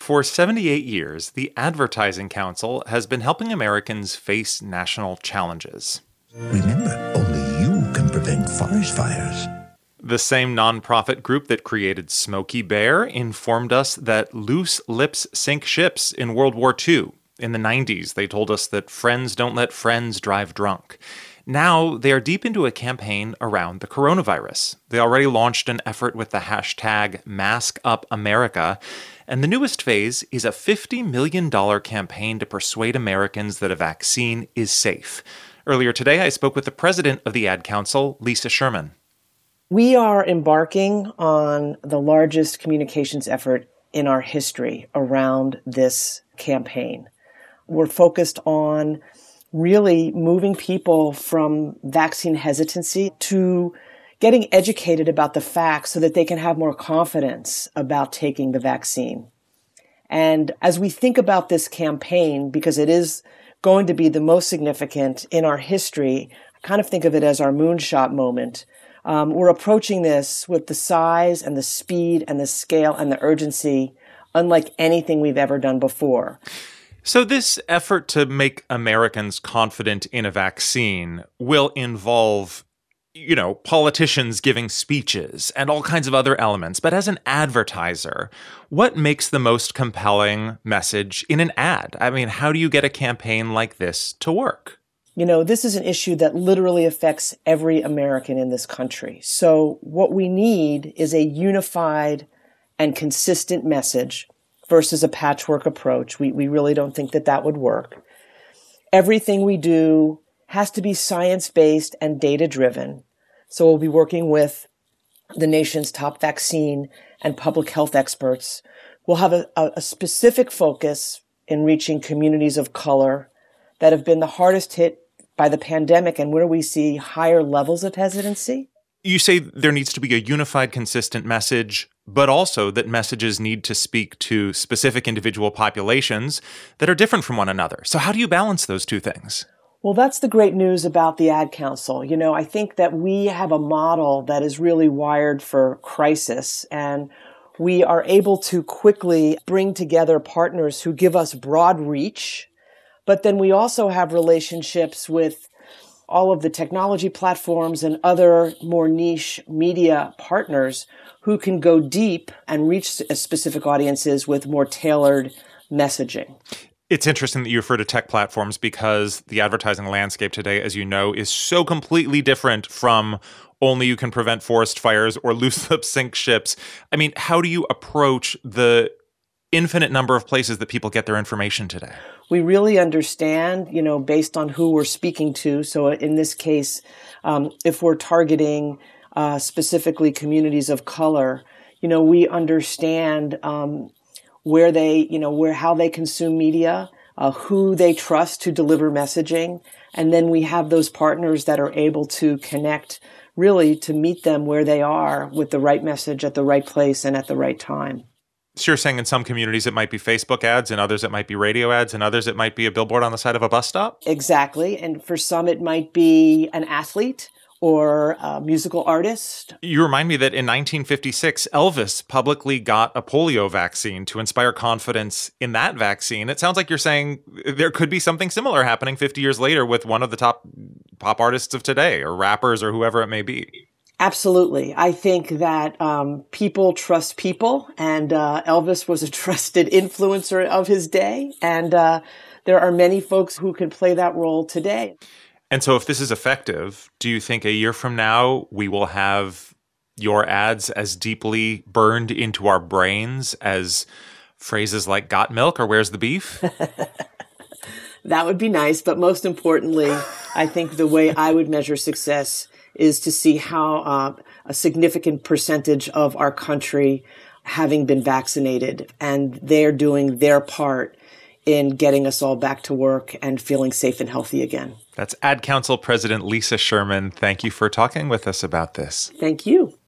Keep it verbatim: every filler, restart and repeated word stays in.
For seventy-eight years, the Advertising Council has been helping Americans face national challenges. Remember, only you can prevent forest fires. The same nonprofit group that created Smokey Bear informed us that loose lips sink ships in World War Two. In the nineties, they told us that friends don't let friends drive drunk. Now, they are deep into a campaign around the coronavirus. They already launched an effort with the hashtag MaskUpAmerica, and the newest phase is a fifty million dollars campaign to persuade Americans that a vaccine is safe. Earlier today, I spoke with the president of the Ad Council, Lisa Sherman. We are embarking on the largest communications effort in our history around this campaign. We're focused on really moving people from vaccine hesitancy to getting educated about the facts so that they can have more confidence about taking the vaccine. And as we think about this campaign, because it is going to be the most significant in our history, I kind of think of it as our moonshot moment. Um, we're approaching this with the size and the speed and the scale and the urgency unlike anything we've ever done before. So this effort to make Americans confident in a vaccine will involve, you know, politicians giving speeches and all kinds of other elements. But as an advertiser, what makes the most compelling message in an ad? I mean, how do you get a campaign like this to work? You know, this is an issue that literally affects every American in this country. So what we need is a unified and consistent message versus a patchwork approach. We we really don't think that that would work. Everything we do has to be science-based and data-driven. So we'll be working with the nation's top vaccine and public health experts. We'll have a, a specific focus in reaching communities of color that have been the hardest hit by the pandemic and where we see higher levels of hesitancy. You say there needs to be a unified, consistent message, but also that messages need to speak to specific individual populations that are different from one another. So how do you balance those two things? Well, that's the great news about the Ad Council. You know, I think that we have a model that is really wired for crisis, and we are able to quickly bring together partners who give us broad reach. But then we also have relationships with all of the technology platforms and other more niche media partners who can go deep and reach specific audiences with more tailored messaging. It's interesting that you refer to tech platforms because the advertising landscape today, as you know, is so completely different from only you can prevent forest fires or loose lip sink ships. I mean, how do you approach the infinite number of places that people get their information today? We really understand, you know, based on who we're speaking to. So in this case, um, if we're targeting uh, specifically communities of color, you know, we understand um, where they, you know, where how they consume media, uh, who they trust to deliver messaging, and then we have those partners that are able to connect, really to meet them where they are with the right message at the right place and at the right time. So you're saying in some communities it might be Facebook ads, in others it might be radio ads, in others it might be a billboard on the side of a bus stop? Exactly. And for some it might be an athlete or a musical artist. You remind me that in nineteen fifty-six, Elvis publicly got a polio vaccine to inspire confidence in that vaccine. It sounds like you're saying there could be something similar happening fifty years later with one of the top pop artists of today, or rappers, or whoever it may be. Absolutely. I think that um, people trust people, and uh, Elvis was a trusted influencer of his day, and uh, there are many folks who can play that role today. And so if this is effective, do you think a year from now we will have your ads as deeply burned into our brains as phrases like "got milk" or "where's the beef"? That would be nice, but most importantly, I think the way I would measure success is to see how uh, a significant percentage of our country having been vaccinated, and they're doing their part in getting us all back to work and feeling safe and healthy again. That's Ad Council President Lisa Sherman. Thank you for talking with us about this. Thank you.